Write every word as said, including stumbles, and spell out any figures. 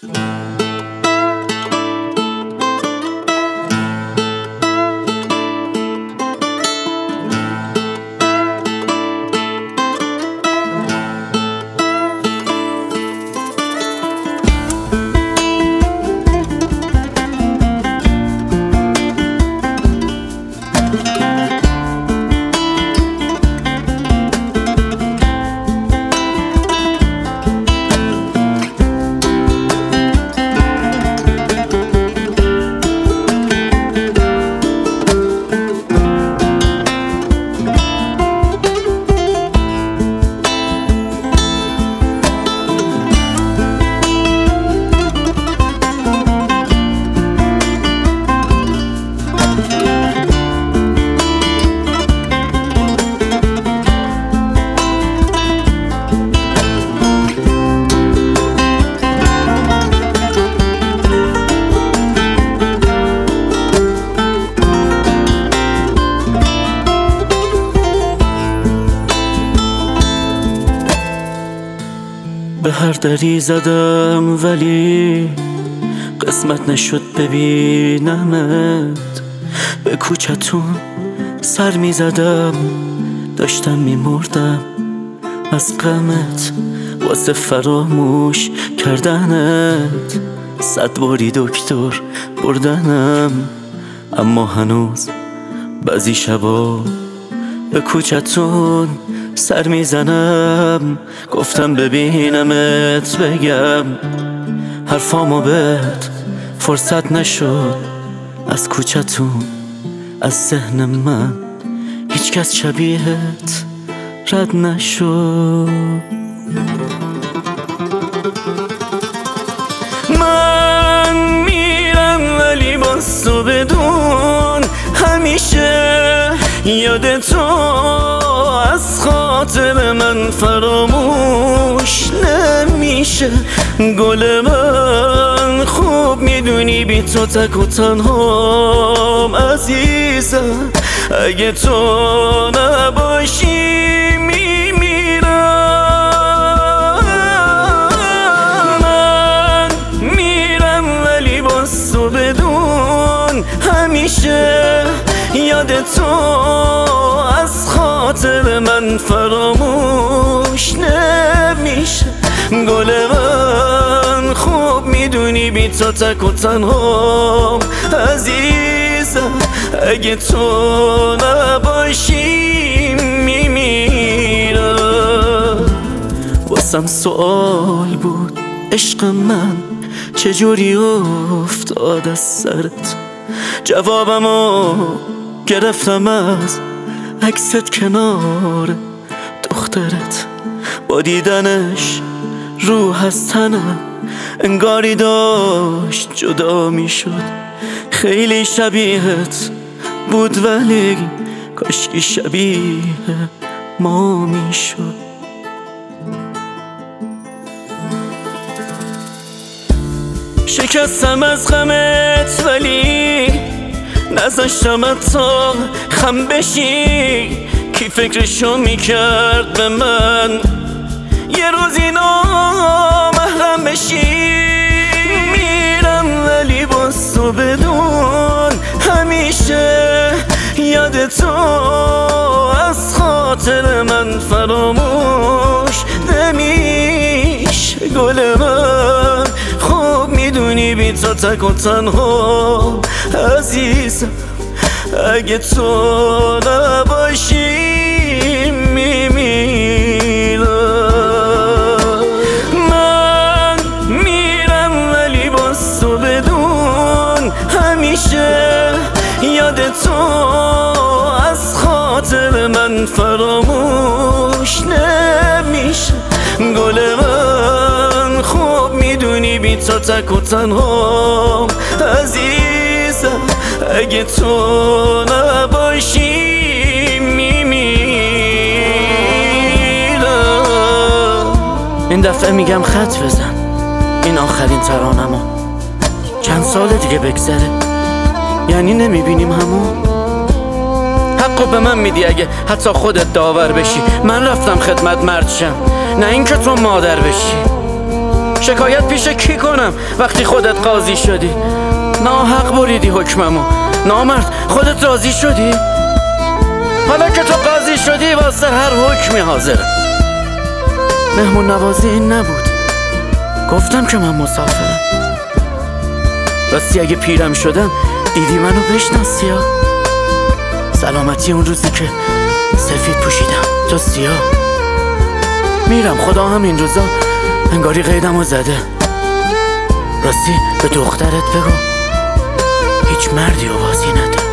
به هر دری زدم ولی قسمت نشد ببینمت. به کوچتون سر می زدم، داشتم می مردم از غمت واسه فراموش کردنت. صد باری دکتر بردنم، اما هنوز بعضی شبا به کوچتون سر میزنم. گفتم ببینمت بگم حرفامو بهت فرصت نشد. از کوچتون از ذهن من هیچ کس شبیهت رد نشد. من میرم ولی باز تو بدون همیشه یاد تو از خاطر من فراموش نمیشه. گل من خوب میدونی بی تو تک و تنهام عزیزم. اگه تو نباشی میمیرم. من میرم ولی باز تو بدون همیشه یاد تو از خاطر من فراموش نمیشه. گل من خوب میدونی بی تو تک و تنهام عزیزم. اگه تو نباشی میمیرم. واسم سوال بود عشق من چجوری افتاد از سرت. جوابمو گرفتم از عکست کنار دخترت. با دیدنش روح از تنم انگاری داشت جدا می شد. خیلی شبیهت بود ولی کاشکی شبیه ما می شد. شکستم از غمت ولی نذاشتم تا خم بشی. کی فکرشو میکرد به من یه روز اینا محرم بشی. میرم ولی باز تو بدون همیشه یاد تو از خاطر من فراموش نمیشه. گل من خوب میدونی بی تو تک و تنها عزیزم. اگه تو نباشی میمیرم. من میرم ولی باز تو بدون همیشه یاد تو از خاطر من فراموش نمیشه. گل من خوب میدونی بی تو تک و تنهام عزیزم. اگه تو نباشی میمیرم. این دفعه میگم خط بزن، این آخرین ترانمو. چند سال دیگه بگذره یعنی نمیبینیم همون. حقو به من میدی اگه حتی خودت داور بشی. من رفتم خدمت مرد شم، نه اینکه تو مادر بشی. شکایت پیش کی کنم وقتی خودت قاضی شدی؟ ناحق بریدی حکممو. نامرد خودت راضی شدی؟ حالا که تو قاضی شدی واسه هر حکمی حاضرم. مهمون نوازی این نبود. گفتم که من مسافرم. راستی اگه پیرم شدم دیدی منو بشناسی ها. سلامتی اون روزی که سفید پوشیدم تو سیاه. میرم خدا هم این روزا انگاری قیدمو زده. راستی به دخترت بگو هیچ مردی و بازی نداره.